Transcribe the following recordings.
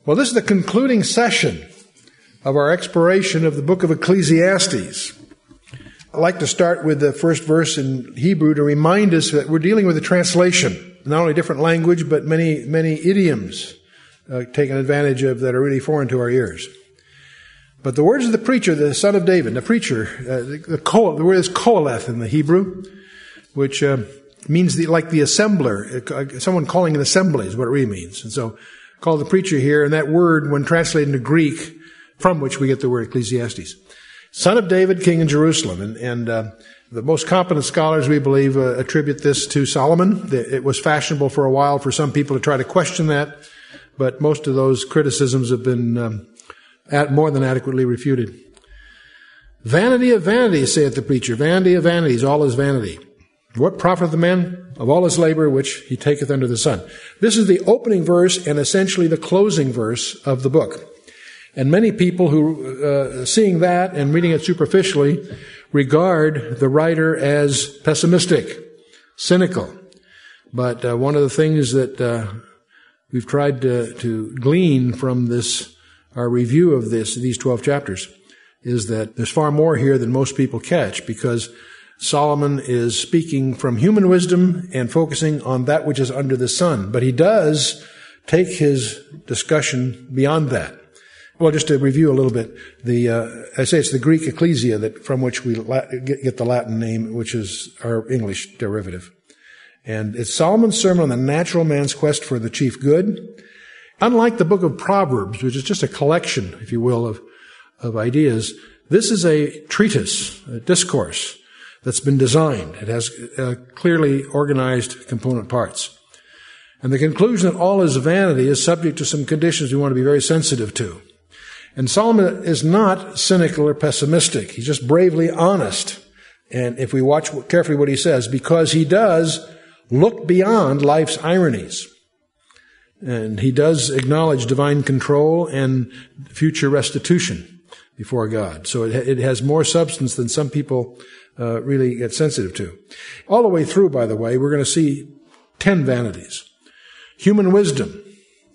Well, this is the concluding session of our exploration of the book of Ecclesiastes. I'd like to start with the first verse in Hebrew to remind us that we're dealing with a translation, not only different language, but many idioms taken advantage of that are really foreign to our ears. But the words of the preacher, the son of David, the preacher, the word is koheleth in the Hebrew, which means like the assembler, someone calling an assembly is what it really means. And so, called the preacher here, and that word, when translated into Greek, from which we get the word Ecclesiastes. Son of David, king in Jerusalem. And the most competent scholars, we believe, attribute this to Solomon. It was fashionable for a while for some people to try to question that, but most of those criticisms have been more than adequately refuted. Vanity of vanities, saith the preacher. Vanity of vanities, all is vanity. What profiteth the man of all his labor which he taketh under the sun? This is the opening verse and essentially the closing verse of the book. And many people who, seeing that and reading it superficially, regard the writer as pessimistic, cynical. But one of the things that we've tried to glean from our review of these 12 chapters, is that there's far more here than most people catch, because Solomon is speaking from human wisdom and focusing on that which is under the sun. But he does take his discussion beyond that. Well, just to review a little bit, I say it's the Greek ecclesia from which we get the Latin name, which is our English derivative. And it's Solomon's sermon on the natural man's quest for the chief good. Unlike the book of Proverbs, which is just a collection, if you will, of ideas, this is a treatise, a discourse, that's been designed. It has clearly organized component parts. And the conclusion that all is vanity is subject to some conditions we want to be very sensitive to. And Solomon is not cynical or pessimistic. He's just bravely honest. And if we watch carefully what he says, because he does look beyond life's ironies. And he does acknowledge divine control and future restitution before God. So it has more substance than some people really get sensitive to. All the way through, by the way, we're going to see 10 vanities. Human wisdom.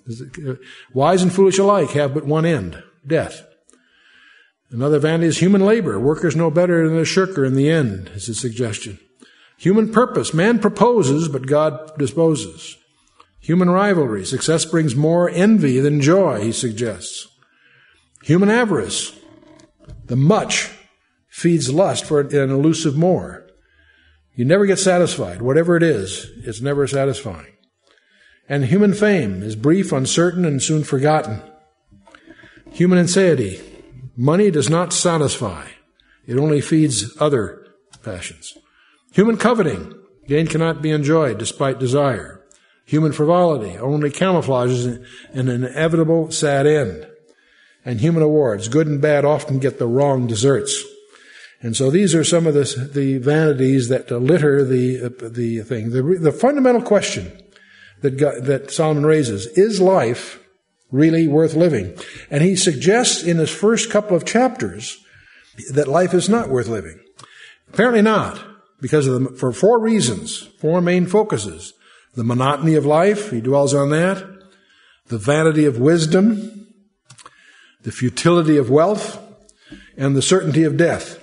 Wise and foolish alike have but one end, death. Another vanity is human labor. Workers know better than a shirker in the end, is his suggestion. Human purpose. Man proposes, but God disposes. Human rivalry. Success brings more envy than joy, he suggests. Human avarice. The much feeds lust for an elusive more. You never get satisfied. Whatever it is, it's never satisfying. And human fame is brief, uncertain, and soon forgotten. Human anxiety. Money does not satisfy. It only feeds other passions. Human coveting. Gain cannot be enjoyed despite desire. Human frivolity only camouflages an inevitable sad end. And human awards. Good and bad often get the wrong desserts. And so these are some of the vanities that litter the thing. The fundamental question that Solomon raises, is life really worth living? And he suggests in his first couple of chapters that life is not worth living. Apparently not, because for 4 reasons, 4 main focuses. The monotony of life, he dwells on that. The vanity of wisdom, the futility of wealth, and the certainty of death.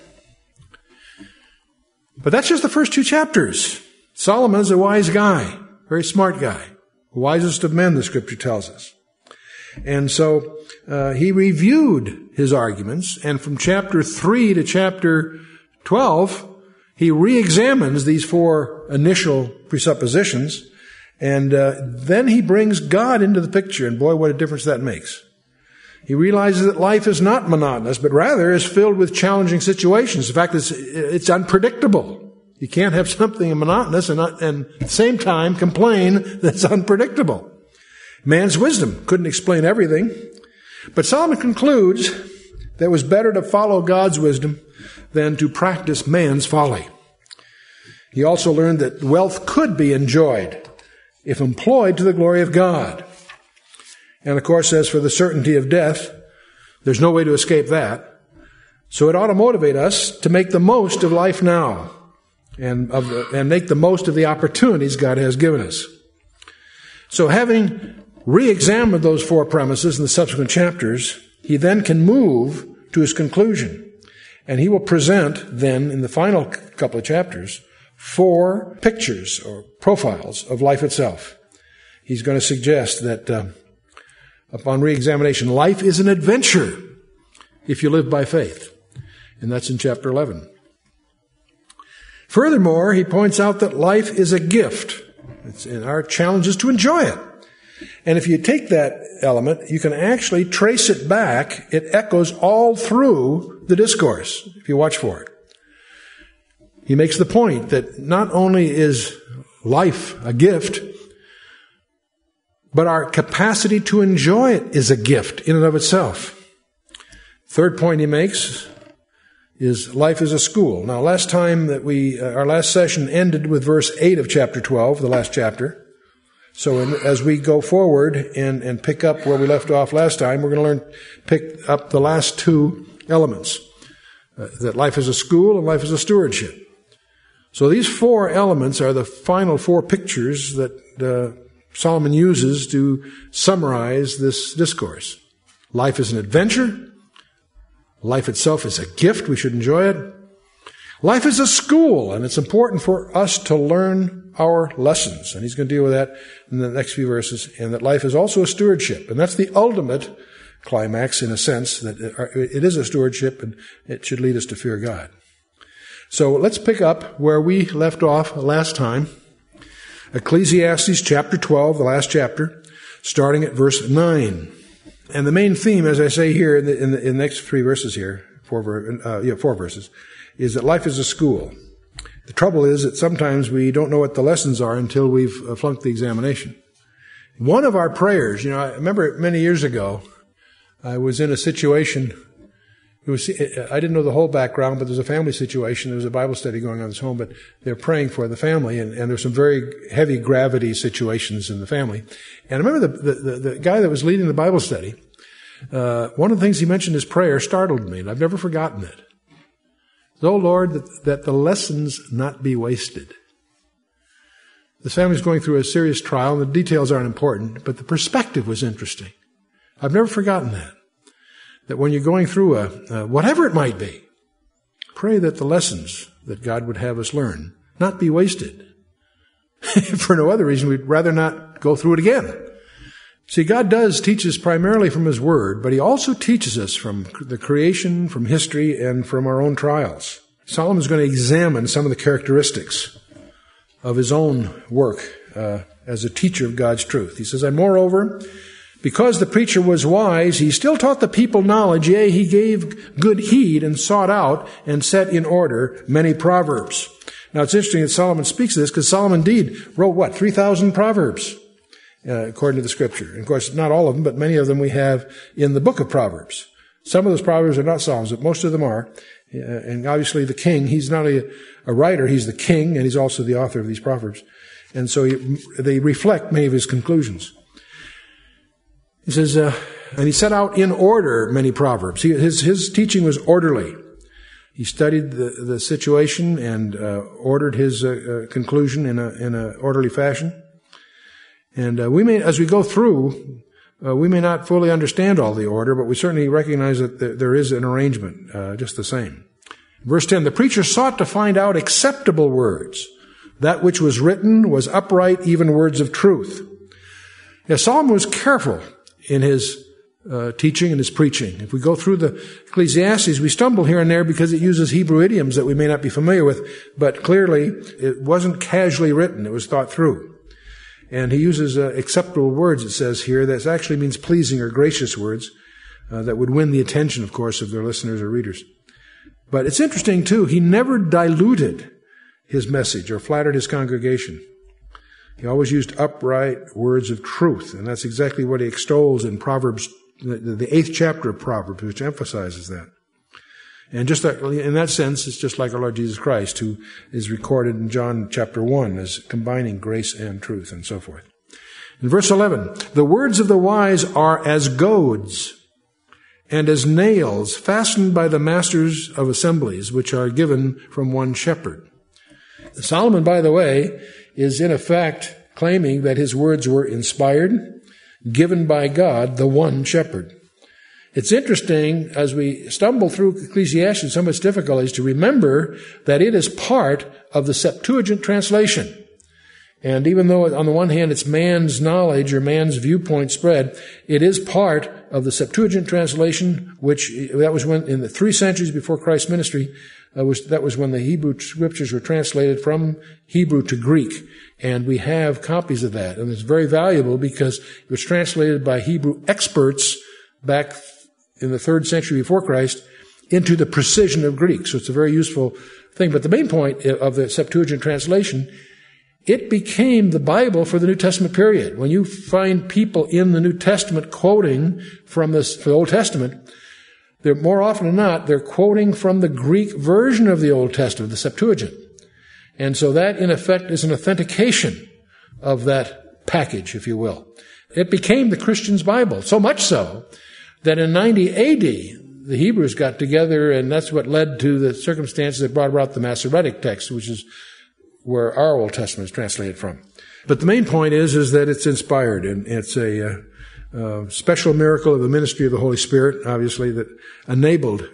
But that's just the first 2 chapters. Solomon is a wise guy, very smart guy, the wisest of men, the scripture tells us. And so he reviewed his arguments, and from chapter 3 to chapter 12, he re-examines these 4 initial presuppositions, and then he brings God into the picture, and boy, what a difference that makes. He realizes that life is not monotonous, but rather is filled with challenging situations. In fact, it's unpredictable. You can't have something monotonous and at the same time complain that it's unpredictable. Man's wisdom couldn't explain everything. But Solomon concludes that it was better to follow God's wisdom than to practice man's folly. He also learned that wealth could be enjoyed if employed to the glory of God. And of course, as for the certainty of death, there's no way to escape that. So it ought to motivate us to make the most of life now and make the most of the opportunities God has given us. So having re-examined those four premises in the subsequent chapters, he then can move to his conclusion. And he will present then, in the final couple of chapters, 4 pictures or profiles of life itself. He's going to suggest that upon re-examination, life is an adventure if you live by faith. And that's in chapter 11. Furthermore, he points out that life is a gift. And our challenge is to enjoy it. And if you take that element, you can actually trace it back. It echoes all through the discourse, if you watch for it. He makes the point that not only is life a gift, but our capacity to enjoy it is a gift in and of itself. Third point he makes is life is a school. Now, last time that our last session ended with verse 8 of chapter 12, the last chapter. So as we go forward and pick up where we left off last time, we're going to pick up the last 2 elements. That life is a school and life is a stewardship. So these 4 elements are the final 4 pictures that Solomon uses to summarize this discourse. Life is an adventure. Life itself is a gift. We should enjoy it. Life is a school, and it's important for us to learn our lessons. And he's going to deal with that in the next few verses. And that life is also a stewardship. And that's the ultimate climax, in a sense, that it is a stewardship, and it should lead us to fear God. So let's pick up where we left off last time. Ecclesiastes chapter 12, the last chapter, starting at verse 9. And the main theme, as I say here in the next 3 verses here, 4 verses, is that life is a school. The trouble is that sometimes we don't know what the lessons are until we've flunked the examination. One of our prayers, I remember many years ago, I was in a situation. I didn't know the whole background, but there's a family situation. There was a Bible study going on at this home, but they're praying for the family, and there's some very heavy gravity situations in the family. And I remember the guy that was leading the Bible study, one of the things he mentioned in his prayer startled me, and I've never forgotten it. Oh Lord, that the lessons not be wasted. This family's going through a serious trial, and the details aren't important, but the perspective was interesting. I've never forgotten that. That when you're going through whatever it might be, pray that the lessons that God would have us learn not be wasted. For no other reason, we'd rather not go through it again. See, God does teach us primarily from His Word, but He also teaches us from the creation, from history, and from our own trials. Solomon's going to examine some of the characteristics of his own work as a teacher of God's truth. He says, and moreover, because the preacher was wise, he still taught the people knowledge, yea, he gave good heed and sought out and set in order many proverbs. Now, it's interesting that Solomon speaks of this because Solomon indeed wrote, 3,000 proverbs, according to the Scripture. And of course, not all of them, but many of them we have in the book of Proverbs. Some of those proverbs are not Psalms, but most of them are. And obviously the king, he's not a writer, he's the king, and he's also the author of these proverbs. And so they reflect many of his conclusions. He says, and he set out in order many proverbs. His teaching was orderly. He studied the situation and ordered his conclusion in a orderly fashion. And we may, as we go through, we may not fully understand all the order, but we certainly recognize that there is an arrangement, just the same. Verse 10, the preacher sought to find out acceptable words. That which was written was upright, even words of truth. Yeah, Solomon was careful in his teaching and his preaching. If we go through the Ecclesiastes, we stumble here and there because it uses Hebrew idioms that we may not be familiar with, but clearly it wasn't casually written. It was thought through. And he uses acceptable words, it says here, that actually means pleasing or gracious words that would win the attention, of course, of their listeners or readers. But it's interesting, too, he never diluted his message or flattered his congregation. He always used upright words of truth, and that's exactly what he extols in Proverbs, the 8th chapter of Proverbs, which emphasizes that. And just in that sense, it's just like our Lord Jesus Christ, who is recorded in John chapter 1 as combining grace and truth and so forth. In verse 11, the words of the wise are as goads and as nails fastened by the masters of assemblies, which are given from one shepherd. Solomon, by the way, is in effect claiming that his words were inspired, given by God, the one shepherd. It's interesting, as we stumble through Ecclesiastes, some of its difficulties, to remember that it is part of the Septuagint translation. And even though on the one hand it's man's knowledge or man's viewpoint spread, it is part of the Septuagint translation, that was when, in the 3 centuries before Christ's ministry, that was when the Hebrew scriptures were translated from Hebrew to Greek. And we have copies of that. And it's very valuable because it was translated by Hebrew experts back in the 3rd century before Christ into the precision of Greek. So it's a very useful thing. But the main point of the Septuagint translation, it became the Bible for the New Testament period. When you find people in the New Testament quoting from the Old Testament, they're more often than not, they're quoting from the Greek version of the Old Testament, the Septuagint. And so that, in effect, is an authentication of that package, if you will. It became the Christian's Bible, so much so that in 90 A.D., the Hebrews got together, and that's what led to the circumstances that brought about the Masoretic text, which is where our Old Testament is translated from. But the main point is that it's inspired, and it's a special miracle of the ministry of the Holy Spirit, obviously, that enabled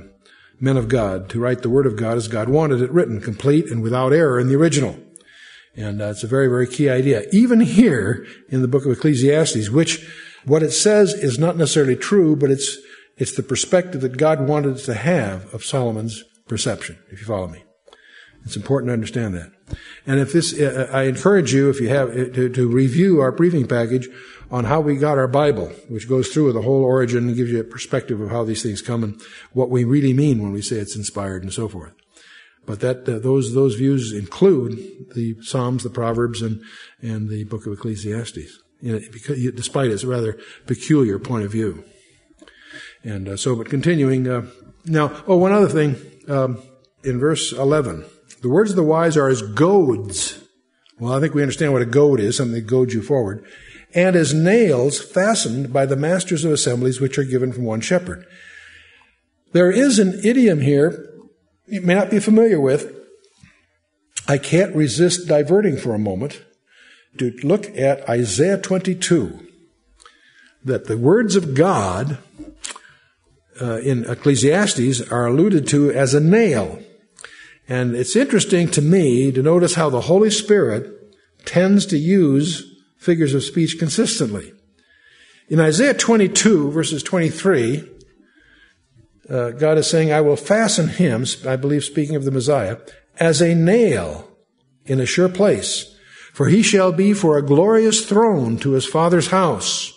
men of God to write the Word of God as God wanted it written, complete and without error in the original. And it's a very, very key idea. Even here in the book of Ecclesiastes, which what it says is not necessarily true, but it's the perspective that God wanted us to have of Solomon's perception, if you follow me. It's important to understand that. And if this, I encourage you, if you have, to review our briefing package on how we got our Bible, which goes through the whole origin and gives you a perspective of how these things come and what we really mean when we say it's inspired and so forth. But those views include the Psalms, the Proverbs, and the book of Ecclesiastes, despite its rather peculiar point of view. And but continuing, one other thing, in verse 11, the words of the wise are as goads. Well, I think we understand what a goad is, something that goads you forward. And as nails fastened by the masters of assemblies, which are given from one shepherd. There is an idiom here you may not be familiar with. I can't resist diverting for a moment to look at Isaiah 22. That the words of God in Ecclesiastes are alluded to as a nail. And it's interesting to me to notice how the Holy Spirit tends to use figures of speech consistently. In Isaiah 22, verses 23, God is saying, I will fasten him, I believe speaking of the Messiah, as a nail in a sure place, for he shall be for a glorious throne to his father's house.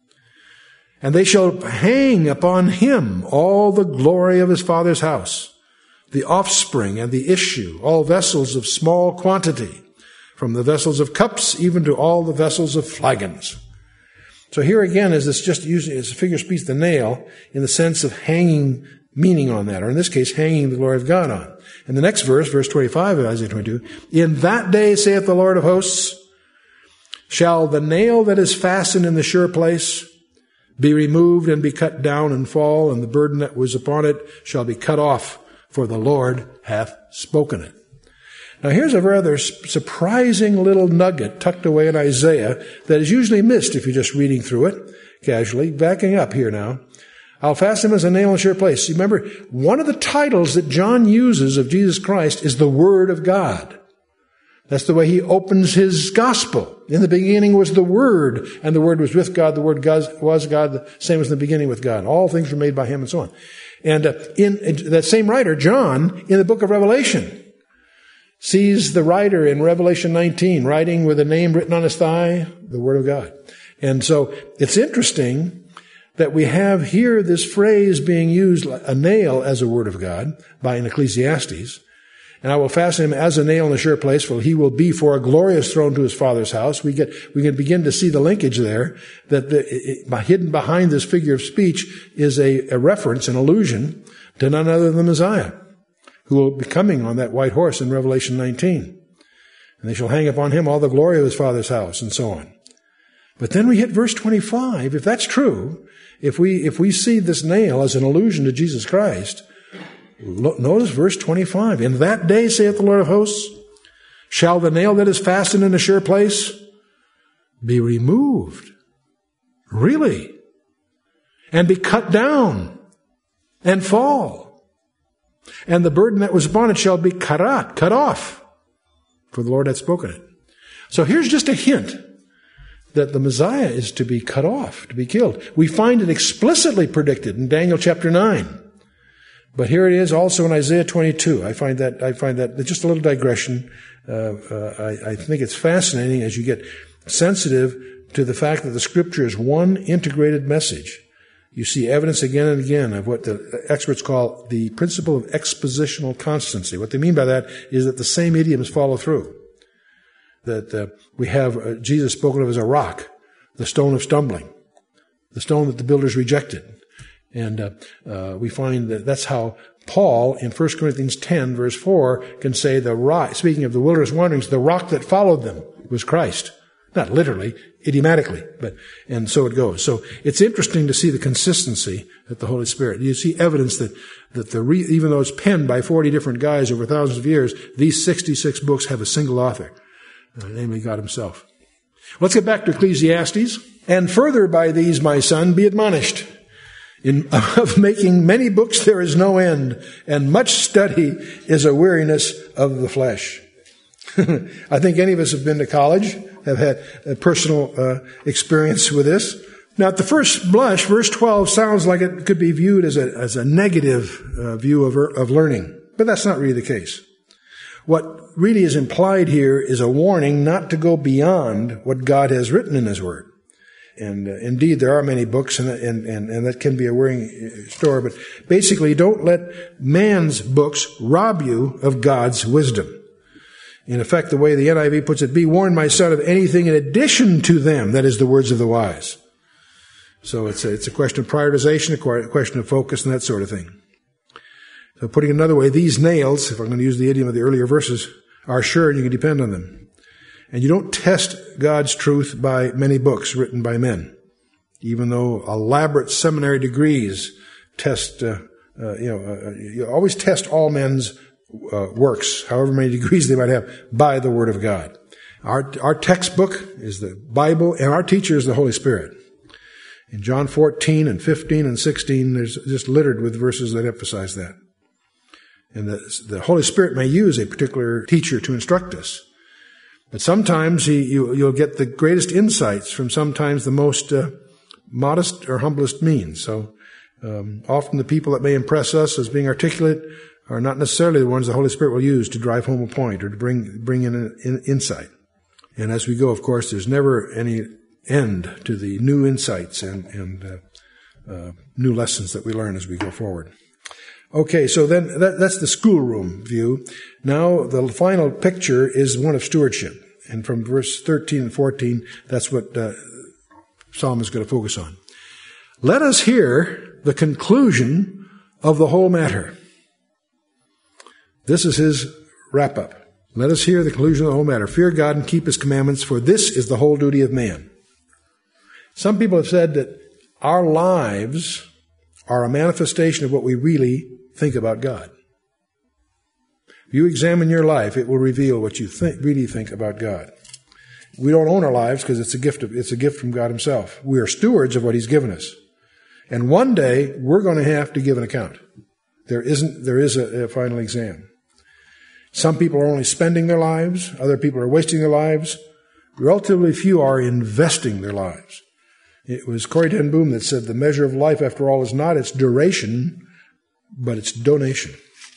And they shall hang upon him all the glory of his father's house, the offspring and the issue, all vessels of small quantity, from the vessels of cups even to all the vessels of flagons. So here again is this just using as a figure of speech, the nail, in the sense of hanging meaning on that, or in this case, hanging the glory of God on. And the next verse, verse 25 of Isaiah 22, in that day, saith the Lord of hosts, shall the nail that is fastened in the sure place be removed and be cut down and fall, and the burden that was upon it shall be cut off, for the Lord hath spoken it. Now here's a rather surprising little nugget tucked away in Isaiah that is usually missed if you're just reading through it casually. Backing up here now. I'll fasten him as a nail in a sure place. You remember, one of the titles that John uses of Jesus Christ is the Word of God. That's the way he opens his gospel. In the beginning was the Word, and the Word was with God. The Word was God, the same as in the beginning with God. All things were made by him and so on. And in that same writer, John, in the book of Revelation, sees the writer in Revelation 19 writing with a name written on his thigh, the Word of God. And so it's interesting that we have here this phrase being used, a nail as a Word of God, by in Ecclesiastes. And I will fasten him as a nail in a sure place, for he will be for a glorious throne to his father's house. We can begin to see the linkage there, that hidden behind this figure of speech is a reference, an allusion to none other than the Messiah, who will be coming on that white horse in Revelation 19. And they shall hang upon him all the glory of his father's house, and so on. But then we hit verse 25. If that's true, if we see this nail as an allusion to Jesus Christ, notice verse 25. In that day, saith the Lord of hosts, shall the nail that is fastened in a sure place be removed Really? And be cut down and fall. And the burden that was upon it shall be cut off. For the Lord hath spoken it. So here's just a hint that the Messiah is to be cut off, to be killed. We find it explicitly predicted in Daniel chapter 9. But here it is also in Isaiah 22. I find that just a little digression. I think it's fascinating as you get sensitive to the fact that the Scripture is one integrated message. You see evidence again and again of what the experts call the principle of expositional constancy. What they mean by that is that the same idioms follow through. That we have Jesus spoken of as a rock, the stone of stumbling, the stone that the builders rejected. And we find that that's how Paul in 1 Corinthians 10 verse 4 can say the rock, speaking of the wilderness wanderings, the rock that followed them was Christ. Not literally, idiomatically, and so it goes. So it's interesting to see the consistency of the Holy Spirit. You see evidence that even though it's penned by 40 different guys over thousands of years, these 66 books have a single author, namely God himself. Let's get back to Ecclesiastes. And further by these, my son, be admonished. Of making many books there is no end, and much study is a weariness of the flesh. I think any of us have been to college, have had a personal experience with this. Now, at the first blush, verse 12 sounds like it could be viewed as a negative view of learning, but that's not really the case. What really is implied here is a warning not to go beyond what God has written in His Word. And indeed, there are many books, and that can be a wearing store. But basically, don't let man's books rob you of God's wisdom. In effect, the way the NIV puts it, be warned, my son, of anything in addition to them, that is the words of the wise. So it's a question of prioritization, a question of focus, and that sort of thing. So putting it another way, these nails, if I'm going to use the idiom of the earlier verses, are sure and you can depend on them. And you don't test God's truth by many books written by men, even though elaborate seminary degrees test. You always test all men's works, however many degrees they might have, by the Word of God. Our textbook is the Bible, and our teacher is the Holy Spirit. In John 14 and 15 and 16, there's just littered with verses that emphasize that. And the Holy Spirit may use a particular teacher to instruct us. But sometimes you'll get the greatest insights from sometimes the most modest or humblest means. So often the people that may impress us as being articulate are not necessarily the ones the Holy Spirit will use to drive home a point or to bring in an insight. And as we go, of course, there's never any end to the new insights and new lessons that we learn as we go forward. Okay, so then that's the schoolroom view. Now the final picture is one of stewardship. And from verse 13 and 14, that's what Psalm is going to focus on. Let us hear the conclusion of the whole matter. This is his wrap-up. Let us hear the conclusion of the whole matter. Fear God and keep His commandments, for this is the whole duty of man. Some people have said that our lives are a manifestation of what we really think about God. If you examine your life, it will reveal what you really think about God. We don't own our lives because it's a gift from God Himself. We are stewards of what He's given us. And one day, we're going to have to give an account. There is a final exam. Some people are only spending their lives. Other people are wasting their lives. Relatively few are investing their lives. It was Corrie ten Boom that said the measure of life, after all, is not its duration, but its donation.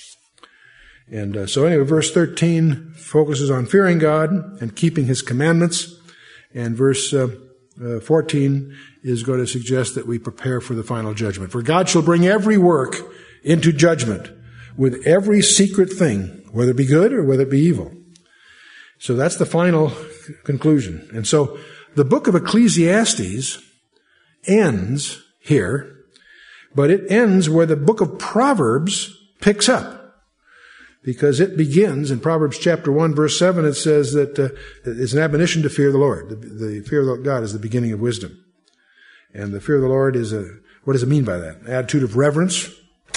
And so anyway, verse 13 focuses on fearing God and keeping His commandments. And verse 14 is going to suggest that we prepare for the final judgment. For God shall bring every work into judgment with every secret thing, whether it be good or whether it be evil. So that's the final conclusion. And so the book of Ecclesiastes ends here, but it ends where the book of Proverbs picks up. Because it begins in Proverbs chapter 1, verse 7, it says that it's an admonition to fear the Lord. The fear of God is the beginning of wisdom. And the fear of the Lord is what does it mean by that? An attitude of reverence,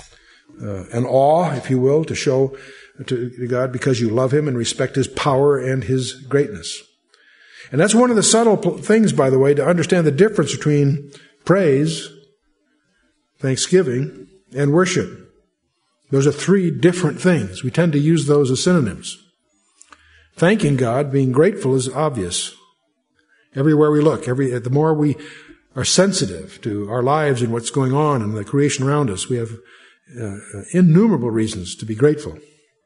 an awe, if you will, to show to God because you love Him and respect His power and His greatness. And that's one of the subtle things, by the way, to understand the difference between praise, thanksgiving, and worship. Those are three different things. We tend to use those as synonyms. Thanking God, being grateful, is obvious. Everywhere we look, the more we are sensitive to our lives and what's going on in the creation around us, we have innumerable reasons to be grateful.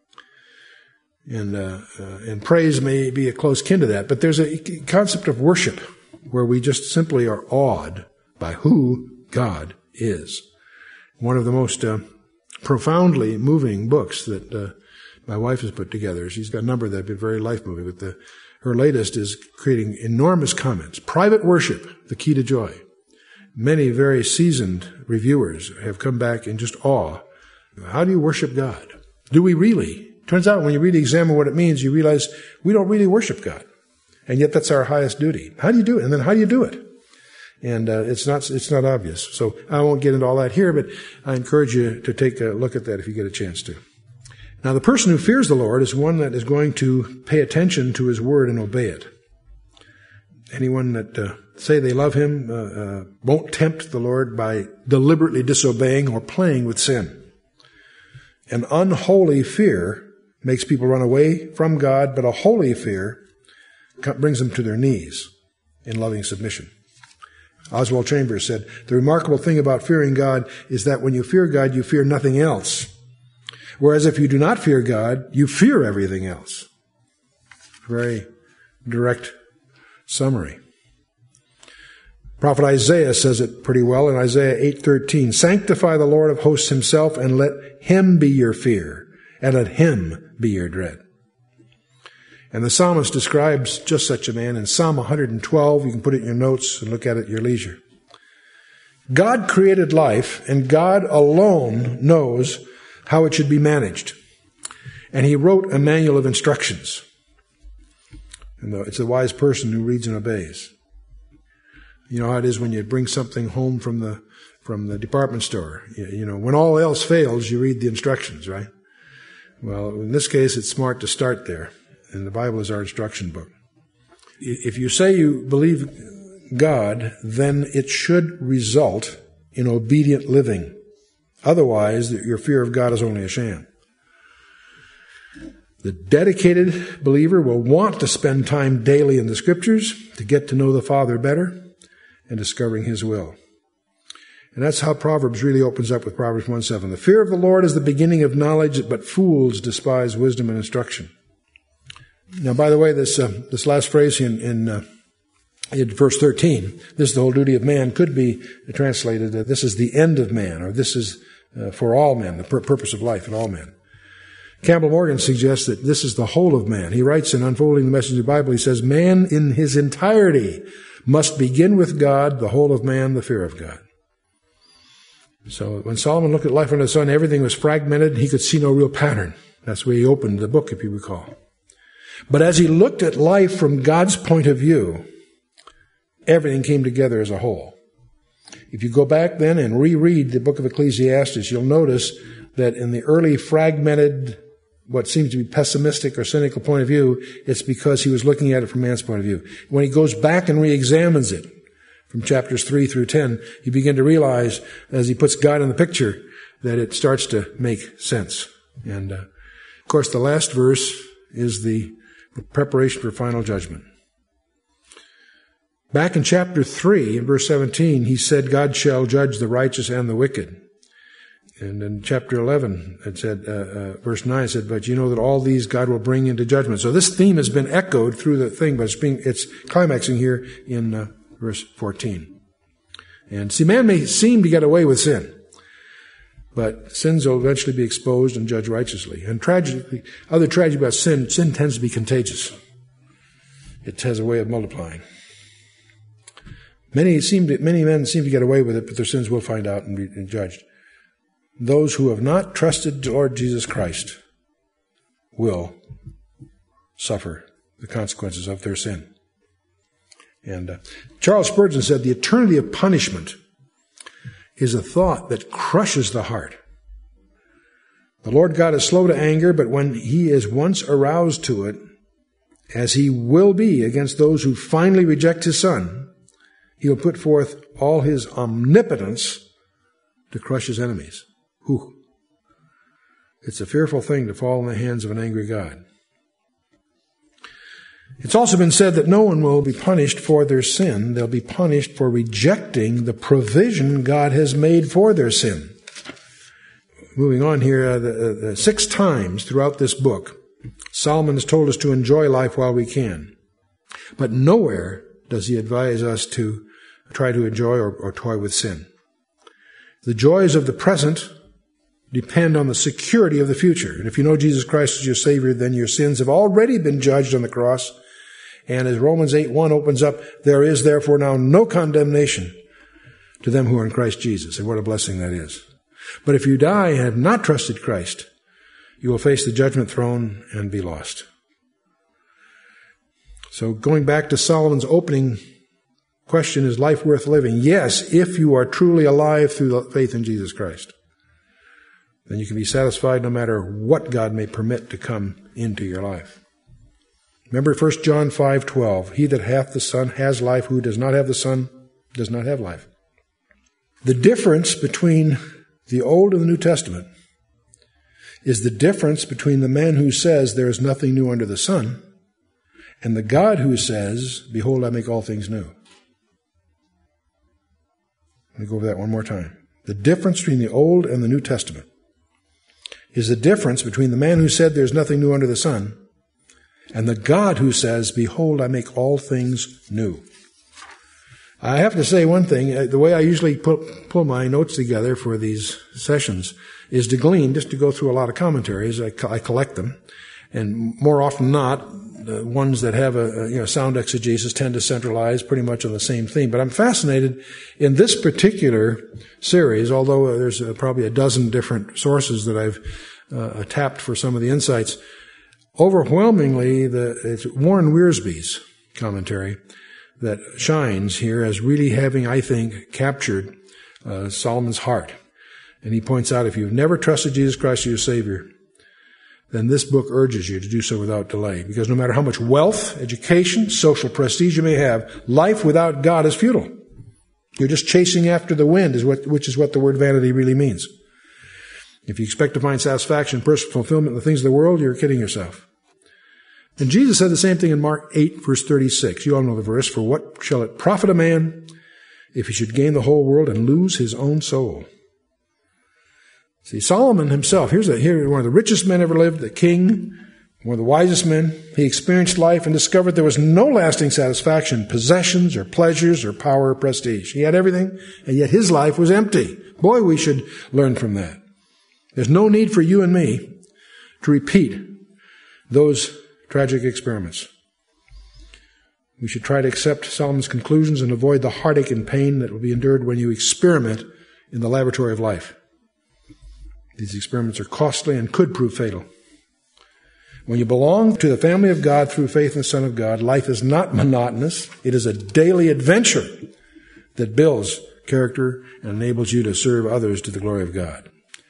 And praise may be a close kin to that. But there's a concept of worship where we just simply are awed by who God is. One of the most profoundly moving books that my wife has put together. She's got a number that have been very life-moving, but her latest is creating enormous comments. Private Worship, the Key to Joy. Many very seasoned reviewers have come back in just awe. How do you worship God? Do we really? Turns out when you really examine what it means, you realize we don't really worship God. And yet that's our highest duty. How do you do it? And then how do you do it? And it's not obvious. So I won't get into all that here, but I encourage you to take a look at that if you get a chance to. Now, the person who fears the Lord is one that is going to pay attention to His word and obey it. Anyone that say they love Him won't tempt the Lord by deliberately disobeying or playing with sin. An unholy fear makes people run away from God, but a holy fear brings them to their knees in loving submission. Oswald Chambers said, the remarkable thing about fearing God is that when you fear God, you fear nothing else. Whereas if you do not fear God, you fear everything else. Very direct summary. Prophet Isaiah says it pretty well in Isaiah 8:13. Sanctify the Lord of hosts Himself, and let Him be your fear, and let Him be your dread. And the psalmist describes just such a man in Psalm 112. You can put it in your notes and look at it at your leisure. God created life, and God alone knows how it should be managed. And He wrote a manual of instructions. And it's a wise person who reads and obeys. You know how it is when you bring something home from the department store. You know, when all else fails, you read the instructions, right? Well, in this case, it's smart to start there. And the Bible is our instruction book. If you say you believe God, then it should result in obedient living. Otherwise, your fear of God is only a sham. The dedicated believer will want to spend time daily in the Scriptures to get to know the Father better and discovering His will. And that's how Proverbs really opens up with Proverbs 1:7. The fear of the Lord is the beginning of knowledge, but fools despise wisdom and instruction. Now, by the way, this last phrase in verse 13, this is the whole duty of man, could be translated that this is the end of man, or this is for all men, the purpose of life in all men. Campbell Morgan suggests that this is the whole of man. He writes in Unfolding the Message of the Bible, he says, man in his entirety must begin with God, the whole of man, the fear of God. So when Solomon looked at life under the sun, everything was fragmented. He could see no real pattern. That's where he opened the book, if you recall. But as he looked at life from God's point of view, everything came together as a whole. If you go back then and reread the book of Ecclesiastes, you'll notice that in the early fragmented, what seems to be pessimistic or cynical point of view, it's because he was looking at it from man's point of view. When he goes back and re-examines it, from chapters 3 through 10, you begin to realize, as he puts God in the picture, that it starts to make sense. And, of course, the last verse is the preparation for final judgment. Back in chapter 3, in verse 17, he said, God shall judge the righteous and the wicked. And in chapter 11, it said, verse 9 said, but you know that all these God will bring into judgment. So this theme has been echoed through the thing, but it's climaxing here in verse 14. And see, man may seem to get away with sin, but sins will eventually be exposed and judged righteously. And tragically, other tragedy about sin tends to be contagious. It has a way of multiplying. Many men seem to get away with it, but their sins will find out and be judged. Those who have not trusted the Lord Jesus Christ will suffer the consequences of their sin. And Charles Spurgeon said, the eternity of punishment is a thought that crushes the heart. The Lord God is slow to anger, but when He is once aroused to it, as he will be against those who finally reject his Son, he will put forth all his omnipotence to crush his enemies. Whew. It's a fearful thing to fall in the hands of an angry God. It's also been said that no one will be punished for their sin. They'll be punished for rejecting the provision God has made for their sin. Moving on here, 6 times throughout this book, Solomon has told us to enjoy life while we can. But nowhere does he advise us to try to enjoy or toy with sin. The joys of the present depend on the security of the future. And if you know Jesus Christ as your Savior, then your sins have already been judged on the cross. And as Romans 8:1 opens up, there is therefore now no condemnation to them who are in Christ Jesus. And what a blessing that is. But if you die and have not trusted Christ, you will face the judgment throne and be lost. So going back to Solomon's opening question, is life worth living? Yes, if you are truly alive through the faith in Jesus Christ. Then you can be satisfied no matter what God may permit to come into your life. Remember 1 John 5:12, he that hath the Son has life, who does not have the Son does not have life. The difference between the Old and the New Testament is the difference between the man who says there is nothing new under the sun and the God who says, behold, I make all things new. Let me go over that one more time. The difference between the Old and the New Testament is the difference between the man who said there's nothing new under the sun and the God who says, behold, I make all things new. I have to say one thing. The way I usually pull my notes together for these sessions is to glean, just to go through a lot of commentaries. I collect them. And more often than not, the ones that have a sound exegesis tend to centralize pretty much on the same theme. But I'm fascinated in this particular series, although there's probably a dozen different sources that I've tapped for some of the insights. Overwhelmingly, it's Warren Wiersbe's commentary that shines here as really having, I think, captured Solomon's heart. And he points out, if you've never trusted Jesus Christ as your Savior, then this book urges you to do so without delay. Because no matter how much wealth, education, social prestige you may have, life without God is futile. You're just chasing after the wind, which is what the word vanity really means. If you expect to find satisfaction, personal fulfillment in the things of the world, you're kidding yourself. And Jesus said the same thing in Mark 8, verse 36. You all know the verse. For what shall it profit a man if he should gain the whole world and lose his own soul? See, Solomon himself, here's one of the richest men ever lived, the king, one of the wisest men. He experienced life and discovered there was no lasting satisfaction, possessions or pleasures or power or prestige. He had everything, and yet his life was empty. Boy, we should learn from that. There's no need for you and me to repeat those tragic experiments. We should try to accept Solomon's conclusions and avoid the heartache and pain that will be endured when you experiment in the laboratory of life. These experiments are costly and could prove fatal. When you belong to the family of God through faith in the Son of God, life is not monotonous. It is a daily adventure that builds character and enables you to serve others to the glory of God.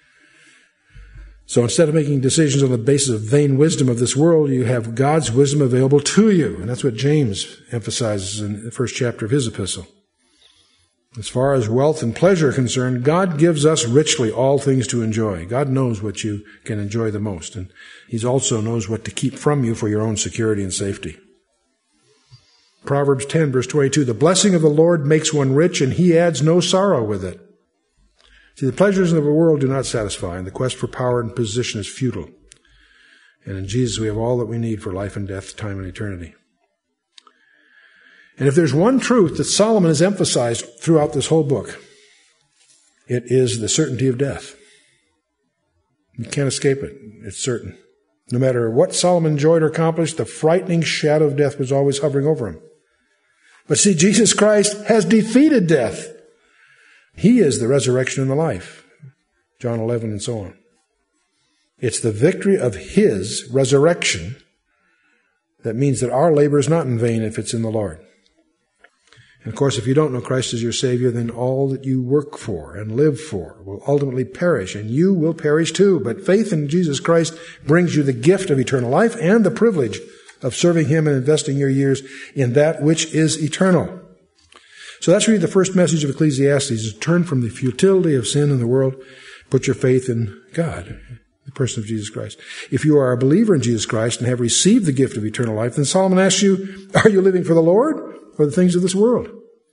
So instead of making decisions on the basis of vain wisdom of this world, you have God's wisdom available to you. And that's what James emphasizes in the first chapter of his epistle. As far as wealth and pleasure are concerned, God gives us richly all things to enjoy. God knows what you can enjoy the most, and He also knows what to keep from you for your own security and safety. Proverbs 10, verse 22, the blessing of the Lord makes one rich, and He adds no sorrow with it. See, the pleasures of the world do not satisfy, and the quest for power and position is futile. And in Jesus we have all that we need for life and death, time and eternity. And if there's one truth that Solomon has emphasized throughout this whole book, it is the certainty of death. You can't escape it. It's certain. No matter what Solomon enjoyed or accomplished, the frightening shadow of death was always hovering over him. But see, Jesus Christ has defeated death. He is the resurrection and the life. John 11 and so on. It's the victory of His resurrection that means that our labor is not in vain if it's in the Lord. And of course, if you don't know Christ as your Savior, then all that you work for and live for will ultimately perish, and you will perish too. But faith in Jesus Christ brings you the gift of eternal life and the privilege of serving Him and investing your years in that which is eternal. So that's really the first message of Ecclesiastes, is turn from the futility of sin in the world, put your faith in God, the person of Jesus Christ. If you are a believer in Jesus Christ and have received the gift of eternal life, then Solomon asks you, are you living for the Lord or the things of this world?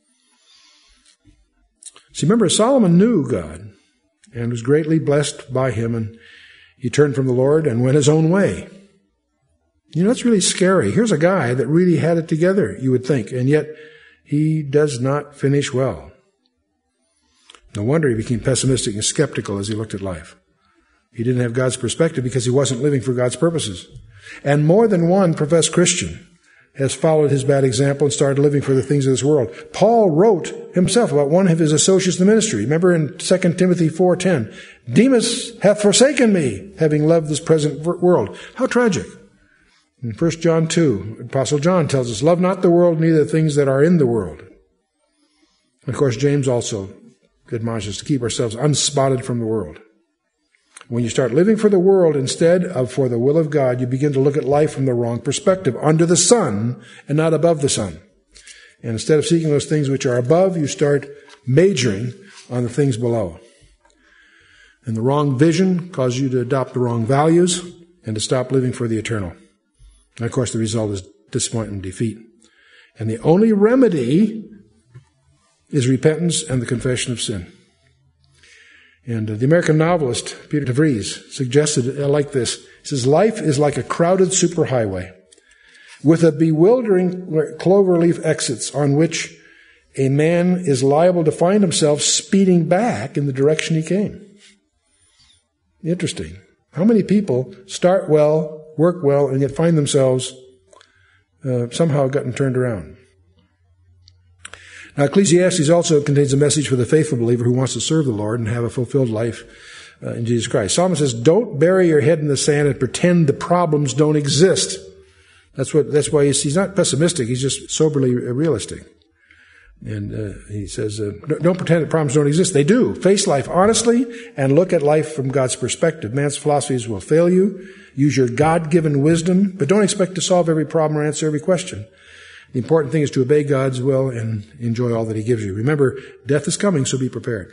See, remember, Solomon knew God and was greatly blessed by Him, and he turned from the Lord and went his own way. You know, that's really scary. Here's a guy that really had it together, you would think, and yet he does not finish well. No wonder he became pessimistic and skeptical as he looked at life. He didn't have God's perspective because he wasn't living for God's purposes. And more than one professed Christian has followed his bad example and started living for the things of this world. Paul wrote himself about one of his associates in the ministry. Remember in 2 Timothy 4:10, Demas hath forsaken me, having loved this present world. How tragic. In 1 John 2, Apostle John tells us, love not the world, neither the things that are in the world. And of course, James also admonishes us to keep ourselves unspotted from the world. When you start living for the world instead of for the will of God, you begin to look at life from the wrong perspective, under the sun and not above the sun. And instead of seeking those things which are above, you start majoring on the things below. And the wrong vision causes you to adopt the wrong values and to stop living for the eternal. And of course, the result is disappointment and defeat. And the only remedy is repentance and the confession of sin. And the American novelist, Peter de Vries, suggested it like this. He says, life is like a crowded superhighway with a bewildering cloverleaf exits on which a man is liable to find himself speeding back in the direction he came. Interesting. How many people start well, work well, and yet find themselves somehow gotten turned around? Now, Ecclesiastes also contains a message for the faithful believer who wants to serve the Lord and have a fulfilled life in Jesus Christ. Solomon says, don't bury your head in the sand and pretend the problems don't exist. That's why he's not pessimistic, he's just soberly realistic. And he says, don't pretend that problems don't exist. They do. Face life honestly and look at life from God's perspective. Man's philosophies will fail you. Use your God-given wisdom, but don't expect to solve every problem or answer every question. The important thing is to obey God's will and enjoy all that He gives you. Remember, death is coming, so be prepared.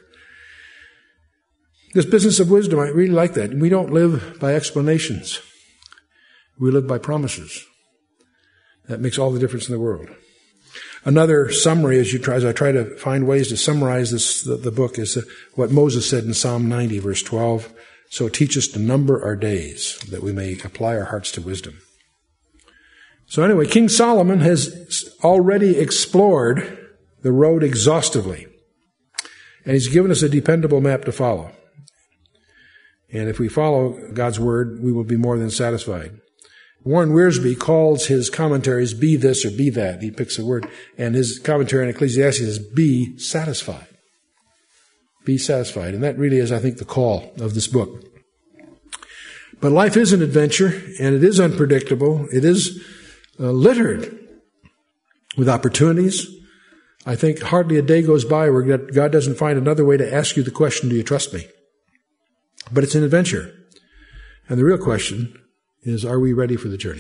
This business of wisdom, I really like that. We don't live by explanations. We live by promises. That makes all the difference in the world. Another summary, as I try to find ways to summarize the book, is what Moses said in Psalm 90, verse 12. So teach us to number our days, that we may apply our hearts to wisdom. So anyway, King Solomon has already explored the road exhaustively. And he's given us a dependable map to follow. And if we follow God's word, we will be more than satisfied. Warren Wiersbe calls his commentaries be this or be that. He picks a word. And his commentary on Ecclesiastes is be satisfied. Be satisfied. And that really is, I think, the call of this book. But life is an adventure, and it is unpredictable. It is littered with opportunities. I think hardly a day goes by where God doesn't find another way to ask you the question, do you trust me? But it's an adventure. And the real question is, are we ready for the journey?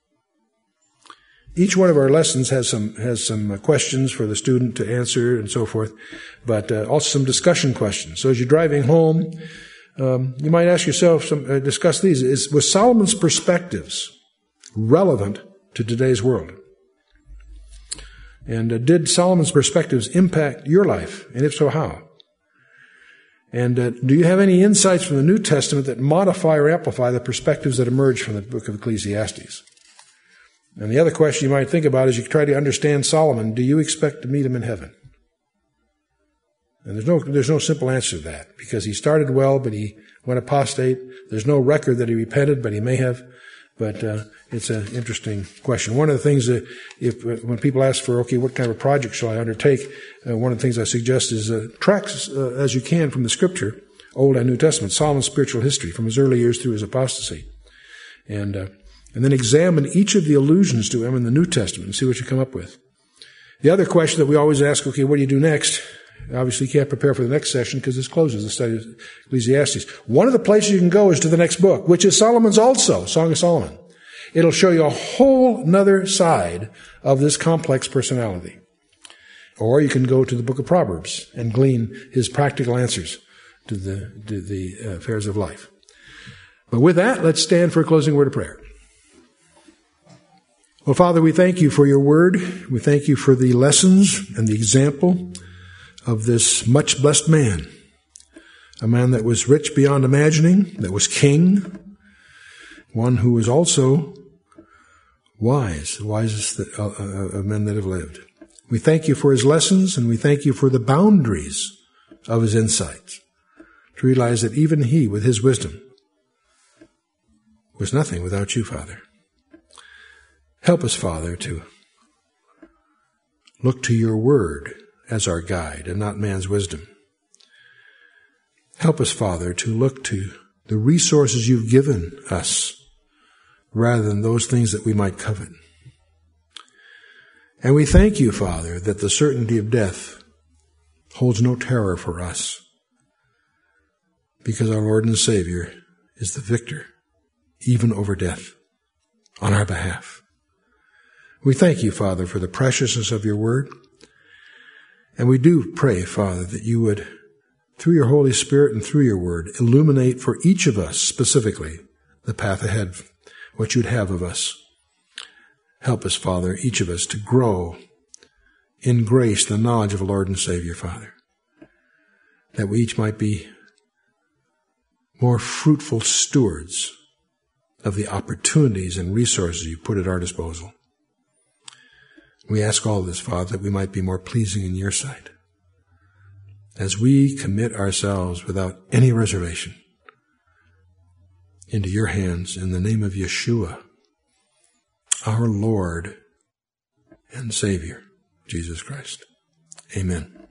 Each one of our lessons has some questions for the student to answer and so forth, but also some discussion questions. So as you're driving home, you might ask yourself, discuss these. Was Solomon's perspectives relevant to today's world? And did Solomon's perspectives impact your life? And if so, how? And do you have any insights from the New Testament that modify or amplify the perspectives that emerge from the book of Ecclesiastes? And the other question you might think about as you try to understand Solomon, do you expect to meet him in heaven? And there's no simple answer to that, because he started well, but he went apostate. There's no record that he repented, but he may have. But it's an interesting question. One of the things that when people ask for, okay, what kind of a project shall I undertake? One of the things I suggest is tracks as you can from the Scripture, Old and New Testament, Solomon's spiritual history from his early years through his apostasy, and then examine each of the allusions to him in the New Testament and see what you come up with. The other question that we always ask, okay, what do you do next? Obviously, you can't prepare for the next session because this closes the study of Ecclesiastes. One of the places you can go is to the next book, which is Solomon's also, Song of Solomon. It'll show you a whole nother side of this complex personality. Or you can go to the book of Proverbs and glean his practical answers to the affairs of life. But with that, let's stand for a closing word of prayer. Well, Father, we thank you for your word. We thank you for the lessons and the example of this much blessed man, a man that was rich beyond imagining, that was king, one who was also wise, the wisest of men that have lived. We thank you for his lessons, and we thank you for the boundaries of his insights, to realize that even he, with his wisdom, was nothing without you, Father. Help us, Father, to look to your word as our guide and not man's wisdom. Help us, Father, to look to the resources you've given us rather than those things that we might covet. And we thank you, Father, that the certainty of death holds no terror for us, because our Lord and Savior is the victor, even over death, on our behalf. We thank you, Father, for the preciousness of your word. And we do pray, Father, that you would, through your Holy Spirit and through your word, illuminate for each of us specifically the path ahead, what you'd have of us. Help us, Father, each of us to grow in grace, the knowledge of the Lord and Savior, Father, that we each might be more fruitful stewards of the opportunities and resources you put at our disposal. We ask all this, Father, that we might be more pleasing in your sight as we commit ourselves without any reservation into your hands in the name of Yeshua, our Lord and Savior, Jesus Christ. Amen.